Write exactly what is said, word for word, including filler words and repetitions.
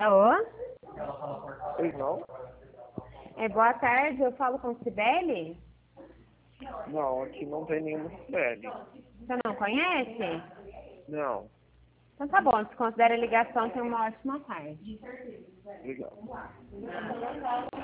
Alô? Pois não? É, boa tarde, eu falo com Cibele? Não, aqui não tem nenhuma Sibeli. Você não conhece? Não, Então tá bom, desconsidera a ligação, tenha uma ótima tarde. legal.